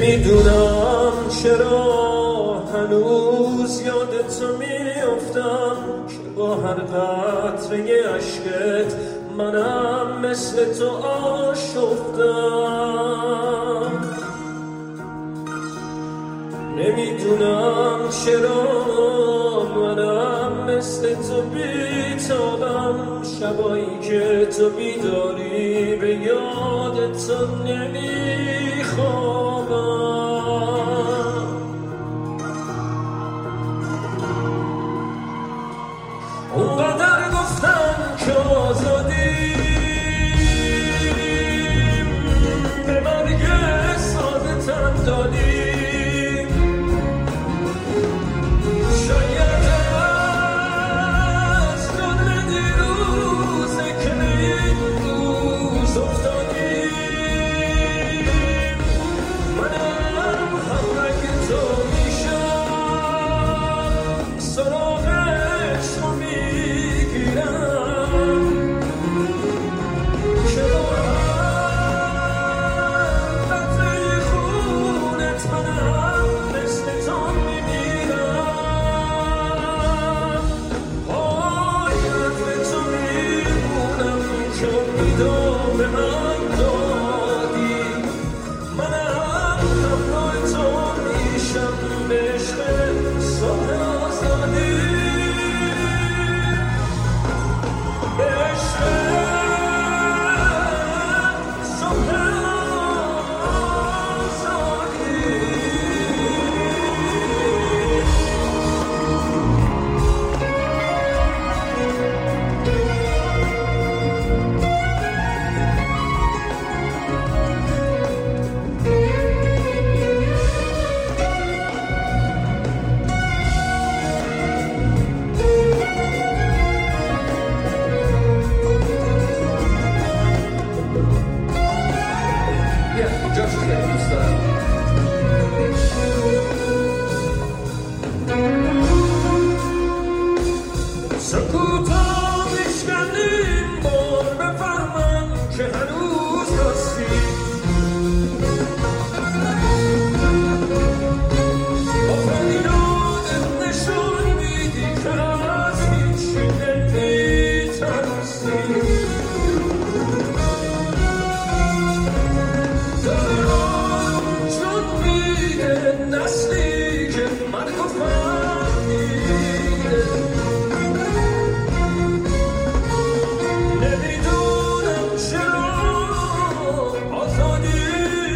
نمیدونم چرا هنوز یادت میافتم که با هر قطره عشقت منم مثل تو آشفتم. نمیدونم چرا منم مثل تو بیتابم، شبایی که تو بیداری به یاد تو نمیخوابم. اونقدر گفتم که آزادیم، به مرگ ساده تن دادیم. شاید از جان دیروزه که به این روز افتادیم، منم همراه تو میشم، سراغش رو میگیرم که با هر قطره خونت منم مثل تو میمیرم. پای قدر تو میمونم که امیدو به من دادی، منم همراه تو میشم به عشق صبح آزادی، به عشق صبح آزادی. Just get used to that. سکوتا میشکنیم بار بفهمم که هنوز راستی، با فریادت نشون میدی که از هیچی نمیترسی. جون میده نسلی که مرگ و فهمیده. نمیدونم چرا آزادی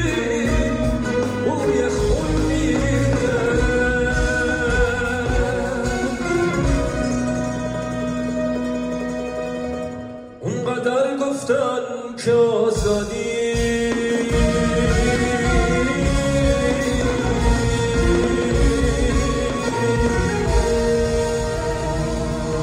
بوی خون میده. اونقدر گفتن که آزادی